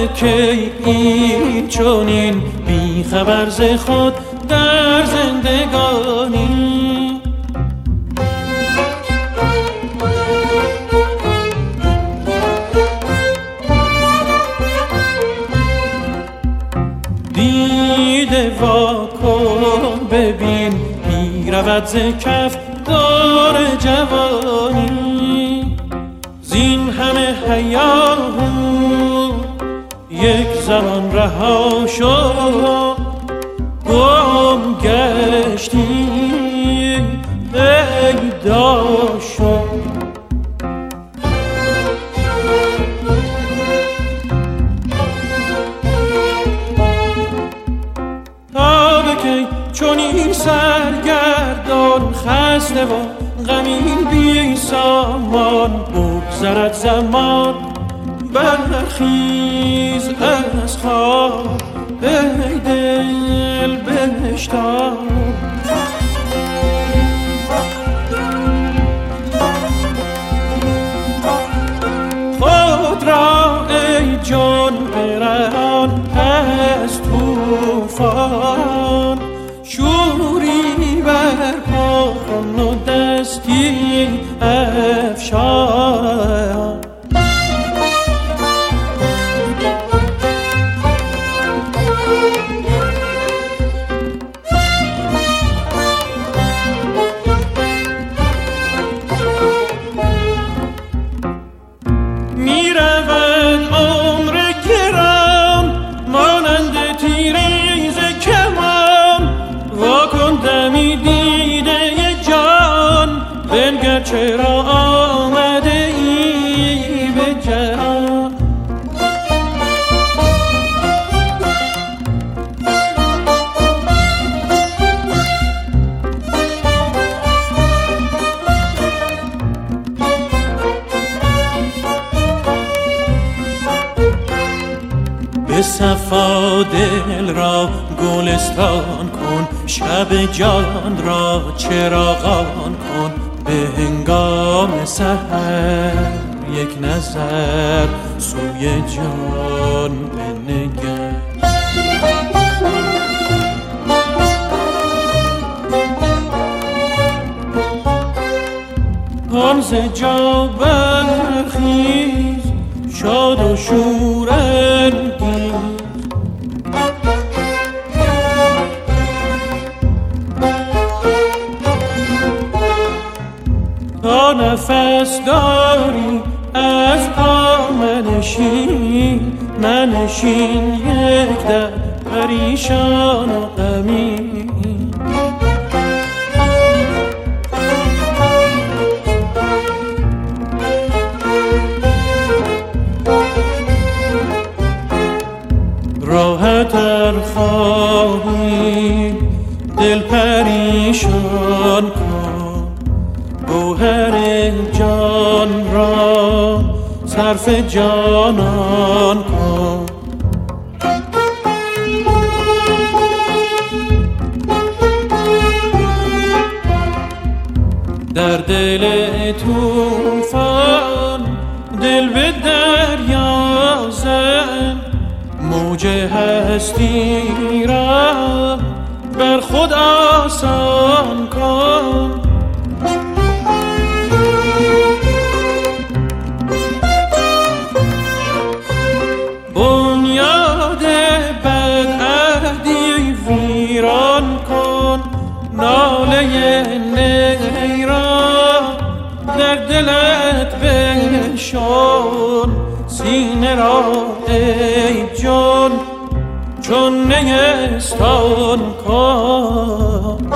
کی این چونین بی خبر ز خود در زندگانی. دیده وا کن ببین می رود ز کف دور جوانی. زین همه هیاهو یک زمان رها شد، گم گشتی پیدا شد. تا به کی چنین سرگردان خسته و غمین بی سامان بگذرد زمان. برخیز از خواب ای دل بشتاب. خود را ای جان برهان از طوفان. شوری برپا کن و دستی افشان. چرا آمده ای به جهان؟ به صفا دل را گلستان کن، شب جان را چراغان کن. به هنگام سحر یک نظر سوی جان بنگر. آن ز جا برخیز شاد و شورانگیز. تا نفس داری از پا منشین یک در پریشان و غمین. راحت ار خواهی دل پریشان کن، گوهر جان را صرف جانان کن. در دل طوفان دل به دریا زن، موج هستی را بر خود آسان کن. بنیاد بدعهدی ویران کن، ناله نی را در دلت بنشان. سینه را ای جان چون نیستان کن.